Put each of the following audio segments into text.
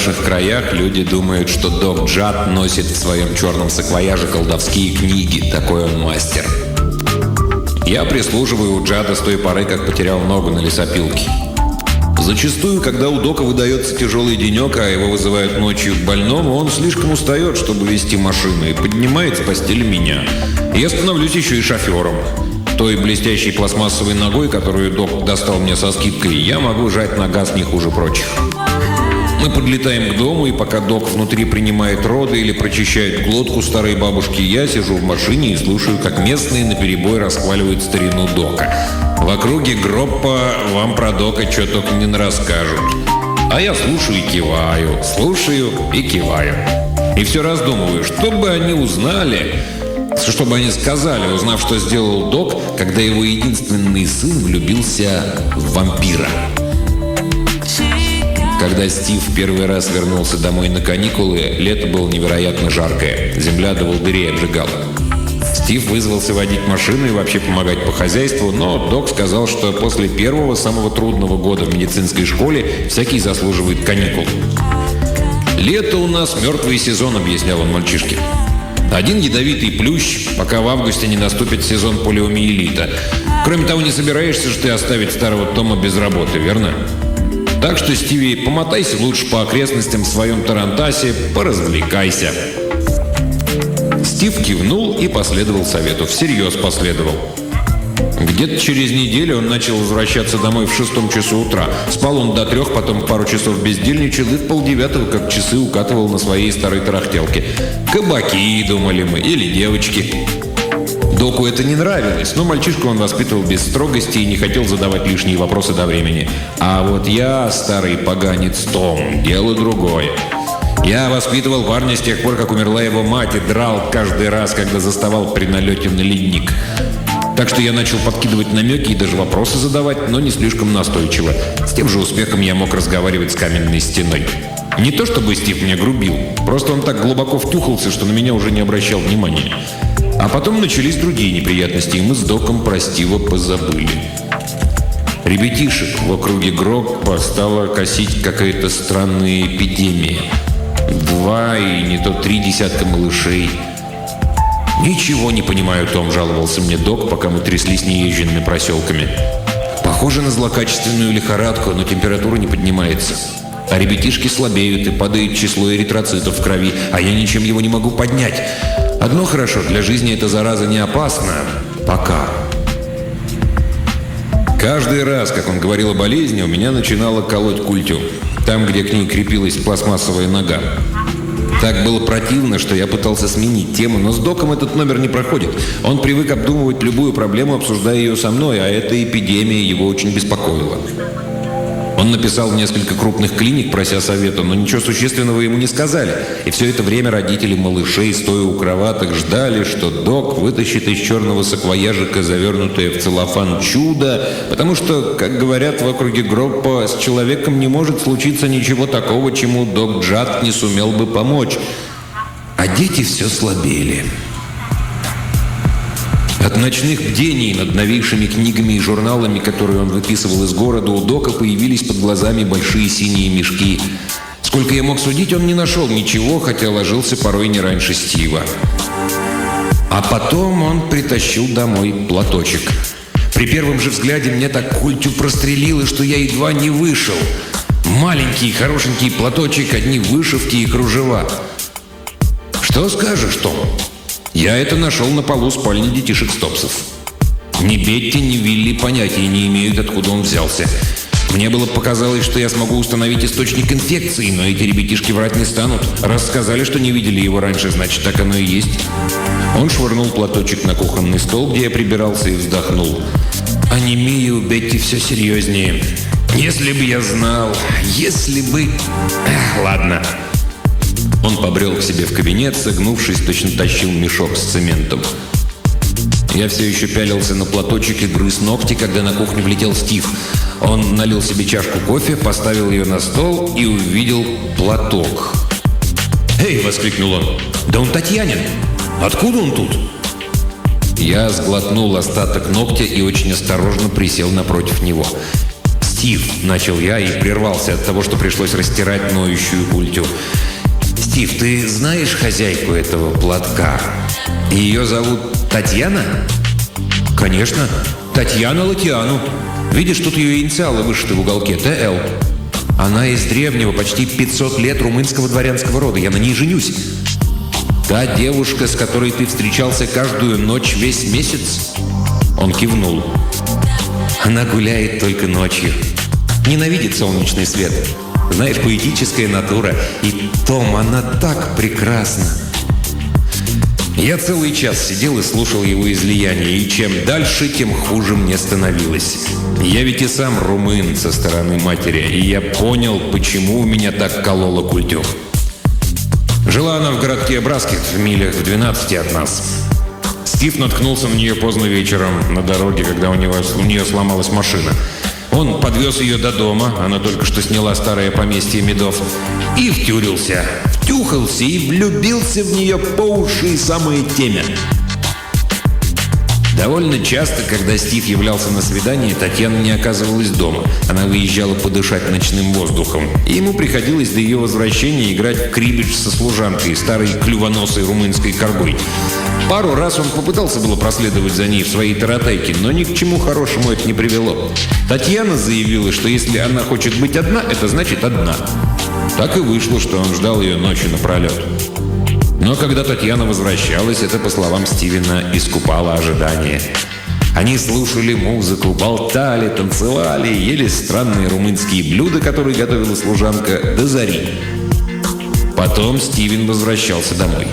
наших краях люди думают, что Док Джад носит в своем черном саквояже колдовские книги. Такой он мастер. Я прислуживаю у Джада с той поры, как потерял ногу на лесопилке. Зачастую, когда у Дока выдается тяжелый денек, а его вызывают ночью к больному, он слишком устает, чтобы вести машину, и поднимает с постели меня. И я становлюсь еще и шофером. Той блестящей пластмассовой ногой, которую Док достал мне со скидкой, я могу жать на газ не хуже прочих. Мы подлетаем к дому, и пока Док внутри принимает роды или прочищает глотку старой бабушки, я сижу в машине и слушаю, как местные наперебой расхваливают старину Дока. В округе Гроппа вам про Дока что только не расскажут. А я слушаю и киваю, слушаю и киваю. И все раздумываю, что бы они узнали, что бы они сказали, узнав, что сделал Док, когда его единственный сын влюбился в вампира. Когда Стив первый раз вернулся домой на каникулы, лето было невероятно жаркое. Земля до волдырей обжигала. Стив вызвался водить машину и вообще помогать по хозяйству, но Док сказал, что после первого, самого трудного года в медицинской школе всякий заслуживает каникул. «Лето у нас мертвый сезон», — объяснял он мальчишке. «Один ядовитый плющ, пока в августе не наступит сезон полиомиелита. Кроме того, не собираешься же ты оставить старого Тома без работы, верно? Так что, Стиви, помотайся лучше по окрестностям в своем тарантасе, поразвлекайся». Стив кивнул и последовал совету. Всерьез последовал. Где-то через неделю он начал возвращаться домой в 6 часу утра. Спал он до 3, потом пару часов бездельничал и в 8:30, как часы, укатывал на своей старой тарахтелке. Кабаки, думали мы, или девочки. Доку это не нравилось, но мальчишку он воспитывал без строгости и не хотел задавать лишние вопросы до времени. А вот я, старый поганец Том, дело другое. Я воспитывал парня с тех пор, как умерла его мать, и драл каждый раз, когда заставал при налете на ледник. Так что я начал подкидывать намеки и даже вопросы задавать, но не слишком настойчиво. С тем же успехом я мог разговаривать с каменной стеной. Не то чтобы Стив мне грубил, просто он так глубоко втюхался, что на меня уже не обращал внимания. А потом начались другие неприятности, и мы с Доком про Стива позабыли. Ребятишек в округе Гроппа стала косить какая-то странная эпидемия. 2 и не то 3 десятка малышей. «Ничего не понимаю, Том», — жаловался мне Док, пока мы тряслись неезженными проселками. «Похоже на злокачественную лихорадку, но температура не поднимается. А ребятишки слабеют и падает число эритроцитов в крови, а я ничем его не могу поднять. Одно хорошо, для жизни эта зараза не опасна. Пока». Каждый раз, как он говорил о болезни, у меня начинало колоть культю. Там, где к ней крепилась пластмассовая нога. Так было противно, что я пытался сменить тему, но с Доком этот номер не проходит. Он привык обдумывать любую проблему, обсуждая ее со мной, а эта эпидемия его очень беспокоила. Он написал в несколько крупных клиник, прося совета, но ничего существенного ему не сказали. И все это время родители малышей, стоя у кроваток, ждали, что Док вытащит из черного саквояжика завернутое в целлофан чудо, потому что, как говорят в округе Гроппа, с человеком не может случиться ничего такого, чему Док Джад не сумел бы помочь. А дети все слабели. От ночных бдений над новейшими книгами и журналами, которые он выписывал из города, у Дока появились под глазами большие синие мешки. Сколько я мог судить, он не нашел ничего, хотя ложился порой не раньше Стива. А потом он притащил домой платочек. При первом же взгляде мне так культю прострелило, что я едва не вышел. Маленький, хорошенький платочек, одни вышивки и кружева. Что скажешь, Том? Я это нашел на полу спальни детишек Стопсов. Ни Бетти, ни Вилли понятия не имеют, откуда он взялся. Мне было показалось, что я смогу установить источник инфекции, но эти ребятишки врать не станут. Раз сказали, что не видели его раньше, значит, так оно и есть. Он швырнул платочек на кухонный стол, где я прибирался, и вздохнул. Анемия у Бетти все серьезнее. Если бы я знал, если бы... Ладно. Он побрел к себе в кабинет, согнувшись, точно тащил мешок с цементом. Я все еще пялился на платочек и грыз ногти, когда на кухню влетел Стив. Он налил себе чашку кофе, поставил ее на стол и увидел платок. «Эй!» — воскликнул он. «Да он Татьянин! Откуда он тут?» Я сглотнул остаток ногтя и очень осторожно присел напротив него. «Стив», — начал я и прервался от того, что пришлось растирать ноющую культю. «Стив, ты знаешь хозяйку этого платка? Ее зовут Татьяна?» «Конечно. Татьяна Латиану. Видишь, тут ее инициалы вышиты в уголке. ТЛ. Она из древнего, почти 500 лет румынского дворянского рода. Я на ней женюсь». «Та девушка, с которой ты встречался каждую ночь весь месяц?» Он кивнул. «Она гуляет только ночью. Ненавидит солнечный свет. Знаешь, поэтическая натура. И, Том, она так прекрасна». Я целый час сидел и слушал его излияние, и чем дальше, тем хуже мне становилось. Я ведь и сам румын со стороны матери, и я понял, почему у меня так кололо культю. Жила она в городке Браскет, в милях в 12 от нас. Стив наткнулся на нее поздно вечером на дороге, когда у нее сломалась машина. Он подвез ее до дома, она только что сняла старое поместье Медов, и втюрился, втюхался и влюбился в нее по уши и самое темя. Довольно часто, когда Стив являлся на свидание, Татьяна не оказывалась дома. Она выезжала подышать ночным воздухом. И ему приходилось до ее возвращения играть в крибидж со служанкой, старой клювоносой румынской коргой. Пару раз он попытался было проследовать за ней в своей таратайке, но ни к чему хорошему это не привело. Татьяна заявила, что если она хочет быть одна, это значит одна. Так и вышло, что он ждал ее ночью напролет. Но когда Татьяна возвращалась, это, по словам Стивена, искупало ожидание. Они слушали музыку, болтали, танцевали, ели странные румынские блюда, которые готовила служанка, до зари. Потом Стивен возвращался домой.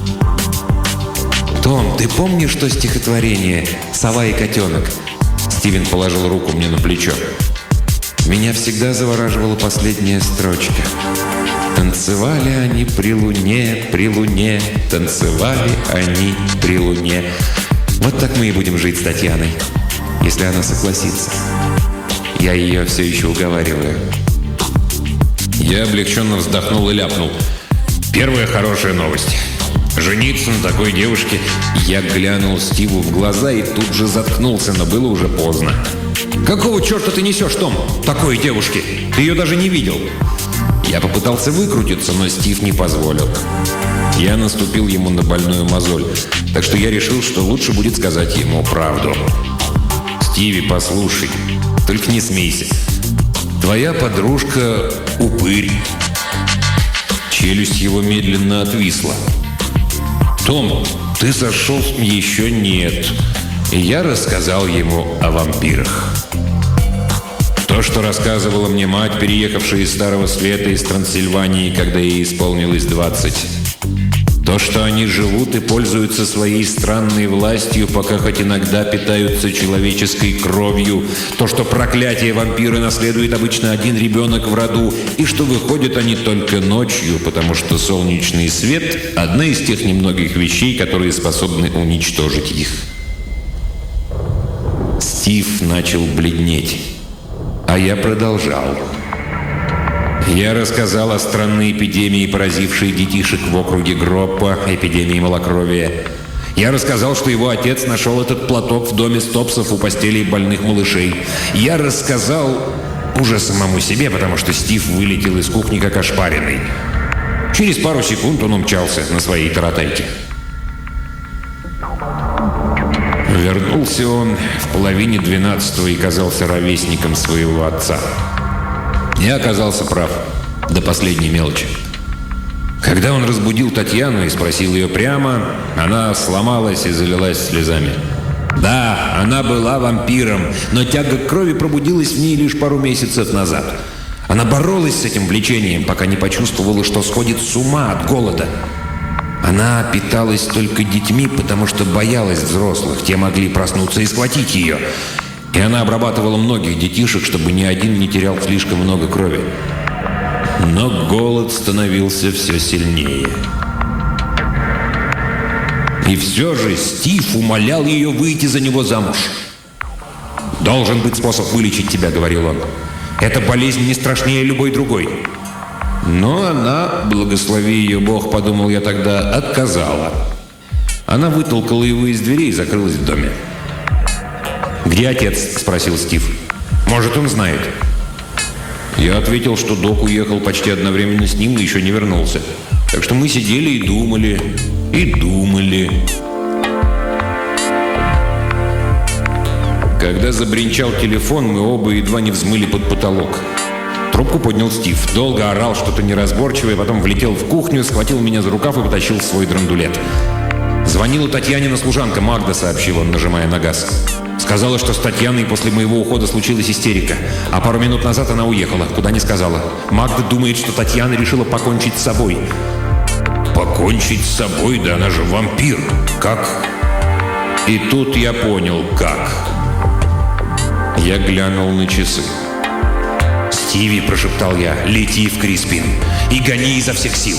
«Том, ты помнишь то стихотворение «Сова и котенок»?» Стивен положил руку мне на плечо. «Меня всегда завораживала последняя строчка. Танцевали они при луне, танцевали они при луне. Вот так мы и будем жить с Татьяной, если она согласится. Я ее все еще уговариваю». Я облегченно вздохнул и ляпнул: «Первая хорошая новость. Жениться на такой девушке». Я глянул Стиву в глаза и тут же заткнулся, но было уже поздно. «Какого черта ты несешь, Том? Такой девушки? Ты ее даже не видел». Я попытался выкрутиться, но Стив не позволил. Я наступил ему на больную мозоль, так что я решил, что лучше будет сказать ему правду. «Стиви, послушай, только не смейся. Твоя подружка — упырь». Челюсть его медленно отвисла. «Том, ты сошел?» «Еще нет». И я рассказал ему о вампирах. То, что рассказывала мне мать, переехавшая из Старого Света, из Трансильвании, когда ей исполнилось 20. То, что они живут и пользуются своей странной властью, пока хоть иногда питаются человеческой кровью. То, что проклятие вампира наследует обычно один ребенок в роду, и что выходят они только ночью, потому что солнечный свет – одна из тех немногих вещей, которые способны уничтожить их. Стив начал бледнеть. А я продолжал. Я рассказал о странной эпидемии, поразившей детишек в округе Гроппа, эпидемии малокровия. Я рассказал, что его отец нашел этот платок в доме Стопсов у постелей больных малышей. Я рассказал уже самому себе, потому что Стив вылетел из кухни как ошпаренный. Через пару секунд он умчался на своей таратайке. Вернулся он в половине 12-го и казался ровесником своего отца. Я оказался прав до последней мелочи. Когда он разбудил Татьяну и спросил ее прямо, она сломалась и залилась слезами. Да, она была вампиром, но тяга к крови пробудилась в ней лишь пару месяцев назад. Она боролась с этим влечением, пока не почувствовала, что сходит с ума от голода. Она питалась только детьми, потому что боялась взрослых. Те могли проснуться и схватить ее. И она обрабатывала многих детишек, чтобы ни один не терял слишком много крови. Но голод становился все сильнее. И все же Стив умолял ее выйти за него замуж. «Должен быть способ вылечить тебя», — говорил он. «Эта болезнь не страшнее любой другой». Но она, благослови ее Бог, подумал я тогда, отказала. Она вытолкала его из дверей и закрылась в доме. «Где отец?» – спросил Стив. «Может, он знает». Я ответил, что док уехал почти одновременно с ним и еще не вернулся. Так что мы сидели и думали, и думали. Когда забринчал телефон, мы оба едва не взмыли под потолок. Трубку поднял Стив. Долго орал что-то неразборчивое, потом влетел в кухню, схватил меня за рукав и потащил в свой драндулет. «Звонила Татьянина служанка, Магда», — сообщил он, нажимая на газ. «Сказала, что с Татьяной после моего ухода случилась истерика. А пару минут назад она уехала, куда не сказала. Магда думает, что Татьяна решила покончить с собой». «Покончить с собой? Да она же вампир! Как?» И тут я понял, как. Я глянул на часы. «Стиви», — прошептал я, — «лети в Криспин и гони изо всех сил».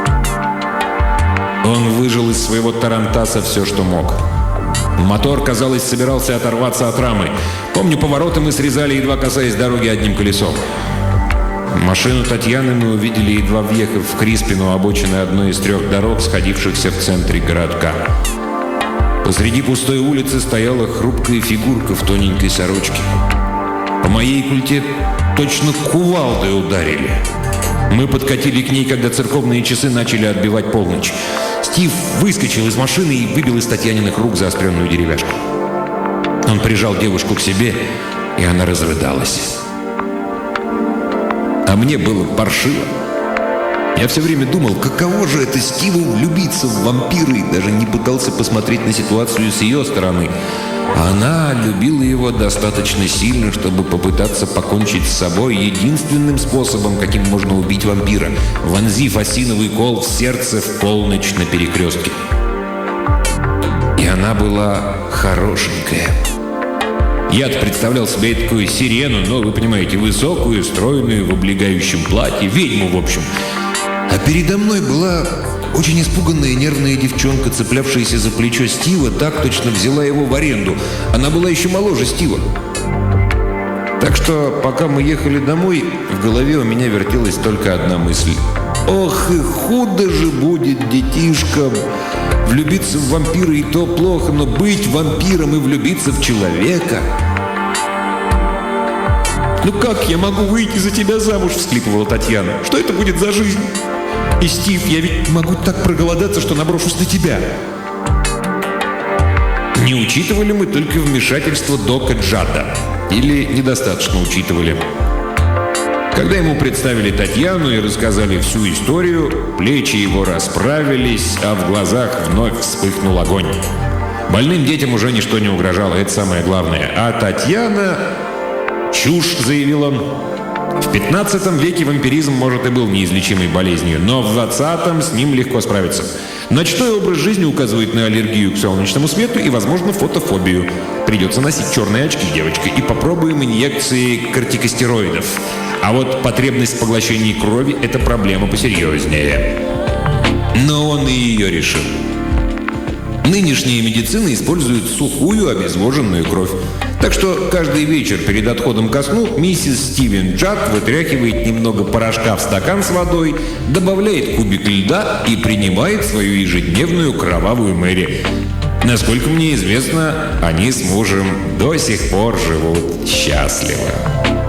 Он выжил из своего тарантаса все, что мог. Мотор, казалось, собирался оторваться от рамы. Помню, повороты мы срезали, едва касаясь дороги одним колесом. Машину Татьяны мы увидели, едва въехав в Криспин у обочины одной из 3 дорог, сходившихся в центре городка. Посреди пустой улицы стояла хрупкая фигурка в тоненькой сорочке. По моей культе точно кувалдой ударили. Мы подкатили к ней, когда церковные часы начали отбивать полночь. Стив выскочил из машины и выбил из Татьяниных рук заостренную деревяшку. Он прижал девушку к себе, и она разрыдалась. А мне было паршиво. Я все время думал, каково же это Стиву влюбиться в вампира, и даже не пытался посмотреть на ситуацию с ее стороны. Она любила его достаточно сильно, чтобы попытаться покончить с собой единственным способом, каким можно убить вампира, вонзив осиновый кол в сердце в полночь на перекрестке. И она была хорошенькая. Я-то представлял себе такую сирену, но, вы понимаете, высокую, стройную, в облегающем платье, ведьму, в общем. А передо мной была очень испуганная нервная девчонка, цеплявшаяся за плечо Стива, так точно взяла его в аренду. Она была еще моложе Стива. Так что, пока мы ехали домой, в голове у меня вертелась только одна мысль. Ох, и худо же будет детишкам! Влюбиться в вампира и то плохо, но быть вампиром и влюбиться в человека... «Ну как я могу выйти за тебя замуж?» — всхлипывала Татьяна. «Что это будет за жизнь? И, Стив, я ведь могу так проголодаться, что наброшусь на тебя». Не учитывали мы только вмешательство Дока Джада. Или недостаточно учитывали. Когда ему представили Татьяну и рассказали всю историю, плечи его расправились, а в глазах вновь вспыхнул огонь. Больным детям уже ничто не угрожало, это самое главное. А Татьяна... «Чушь», — заявил он. В 15 веке вампиризм, может, и был неизлечимой болезнью, но в 20-м с ним легко справиться. Ночной образ жизни указывает на аллергию к солнечному свету и, возможно, фотофобию. Придется носить черные очки, девочка, и попробуем инъекции кортикостероидов. А вот потребность в поглощении крови – это проблема посерьезнее. Но он и ее решил. Нынешняя медицина использует сухую обезвоженную кровь. Так что каждый вечер перед отходом ко сну миссис Стивен Джад вытряхивает немного порошка в стакан с водой, добавляет кубик льда и принимает свою ежедневную кровавую Мэри. Насколько мне известно, они с мужем до сих пор живут счастливо.